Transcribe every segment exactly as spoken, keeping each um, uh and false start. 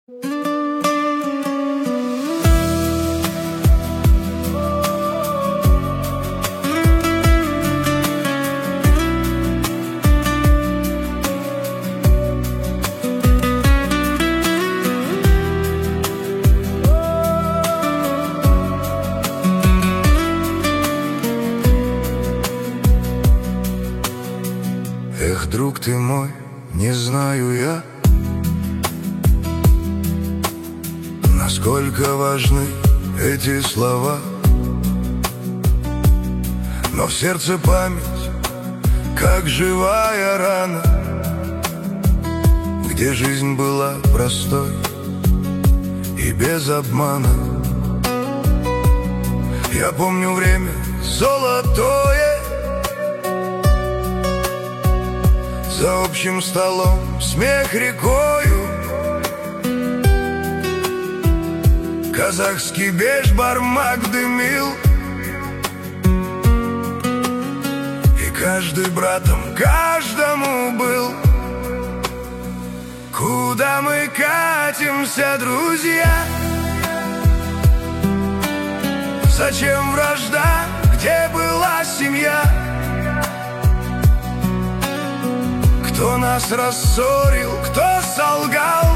Эх, друг ты мой, не знаю я, насколько важны эти слова, но в сердце память, как живая рана, где жизнь была простой и без обмана. Я помню время золотое, за общим столом смех рекою, казахский бешбармак дымил, и каждый братом каждому был. Куда мы катимся, друзья? Зачем вражда, где была семья? Кто нас рассорил, кто солгал,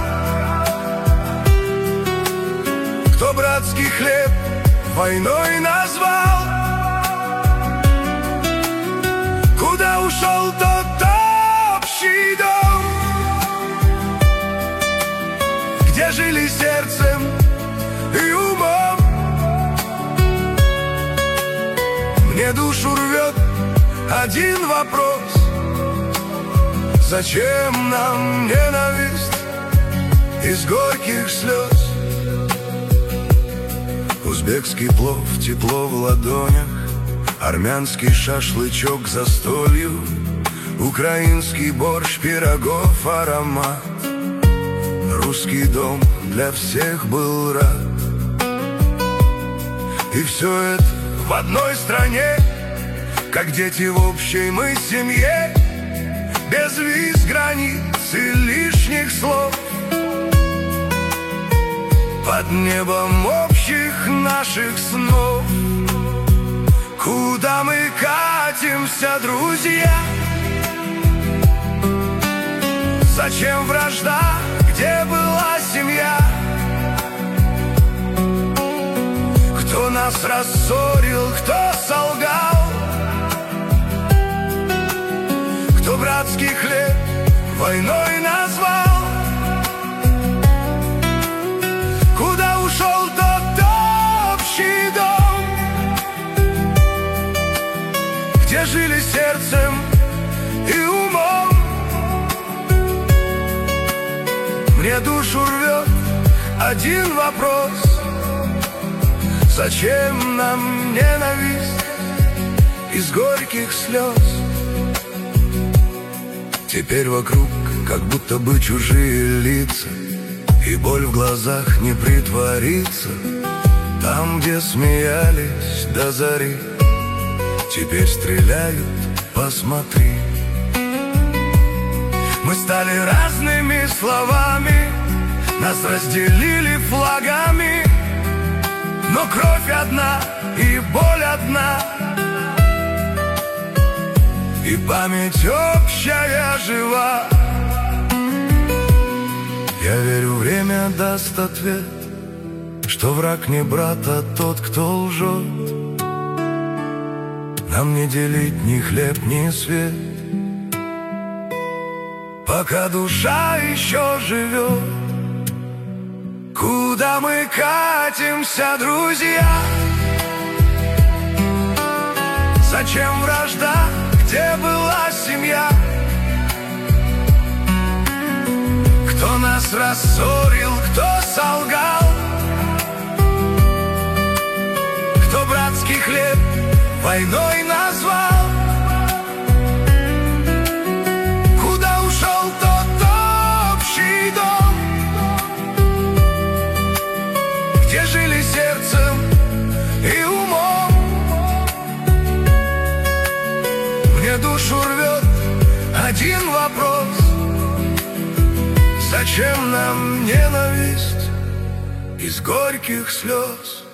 кто братский хлеб войной назвал? Куда ушел тот общий дом, где жили сердцем и умом? Мне душу рвет один вопрос: зачем нам ненависть из горьких слез? Узбекский плов, тепло в ладонях, армянский шашлычок за столью, украинский борщ, пирогов аромат, русский дом для всех был рад. И все это в одной стране, как дети в общей мы семье, без виз, границ и лишних слов, под небом общих наших снов. Куда мы катимся, друзья? Зачем вражда, где была семья? Кто нас рассорил, кто солгал, кто братский хлеб войной назвал? Куда ушел тот общий дом, где жили сердцем и умом? Мне душу рвет один вопрос: зачем нам ненависть из горьких слез? Теперь вокруг как будто бы чужие лица, и боль в глазах не притворится. Там, где смеялись до зари, теперь стреляют, посмотри. Мы стали разными словами, нас разделили флагами, но кровь одна и боль одна, и память общая жива. Я верю, время даст ответ, что враг не брат, а тот, кто лжет. Нам не делить ни хлеб, ни свет, пока душа еще живет. Куда мы катимся, друзья? Зачем вражда, где была семья? Кто нас рассорил, кто солгал, кто братский хлеб войной назвал? Куда ушел тот общий дом, где жили сердцем и умом? Мне душу рвет один вопрос: зачем чем нам ненависть из горьких слез.